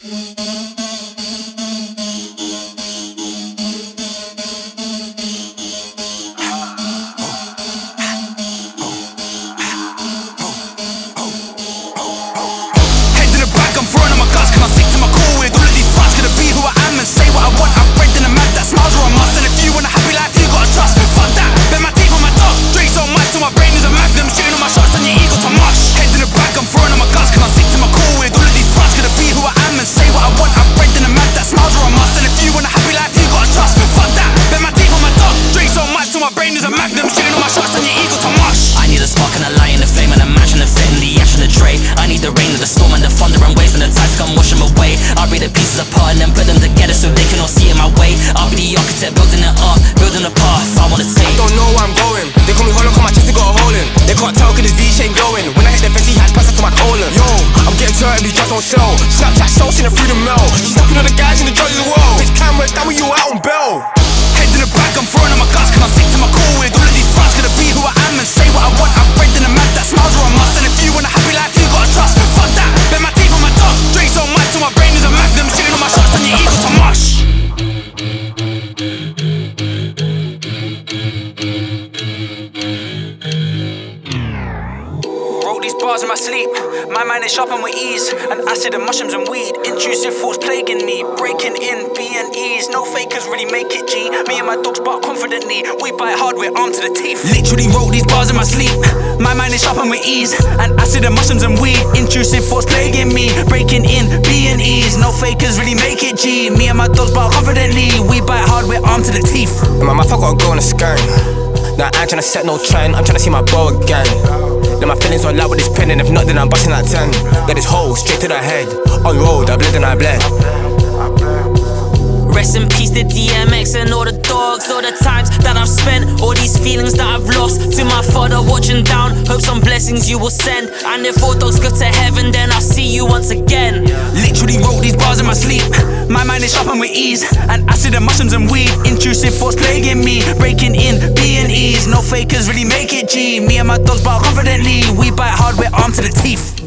Building it up, building a path, I wanna take. I don't know where I'm going. They call me hollow, cause my chest got a hole in. They can't tell cause this V-shape glowing. When I hit the fence, he had passed to my colon. Yo, I'm getting turned, these drugs don't sell. Snapchat show, seen it through the mail. She's snapping all the guys in the drugs as well. Bitch camera, down when you out on bail. Head to the back, I'm throwing on my guts, cause I'm sick to my core with all of these fronts. Gonna be who I am and say what I want. I'm bred in a man that smiles or a must. And if you want a happy life, you gotta trust. Fuck that, bet my teeth on my dog. Drink so much till my brain is a magnum. Shooting all my shots and your ego to mush. Bars in my sleep, my mind is sharp and with ease. And acid and mushrooms and weed, intrusive thoughts plaguing me. Breaking in, B&Es, no fakers really make it G. Me and my dogs bark confidently, we bite hard, we're armed to the teeth. Literally wrote these bars in my sleep, my mind is sharp and with ease. And acid and mushrooms and weed, intrusive thoughts plaguing me. Breaking in, B&Es, no fakers really make it G. Me and my dogs bark confidently, we bite hard, we're armed to the teeth. In my mouth I gotta go on a scan. Nah, I ain't tryna set no trend, I'm tryna see my bro again. Then my feelings all out with this pen, and if not, then I'm busting that 10. Got this hole straight to the head. On road, I bled and I bled. Rest in peace to DMX and all the dogs, all the times that I've spent, all these feelings that I've lost. To my father watching down, hope some blessings you will send. And if all dogs go to heaven, then I'll see you once again. Literally wrote these bars in my sleep, my mind is sharp and with ease. And acid and mushrooms and weed, intrusive thoughts plaguing me. Breaking in, B&Es, no fakers really make it G. Me and my dogs bark confidently, we bite hard, we're armed to the teeth.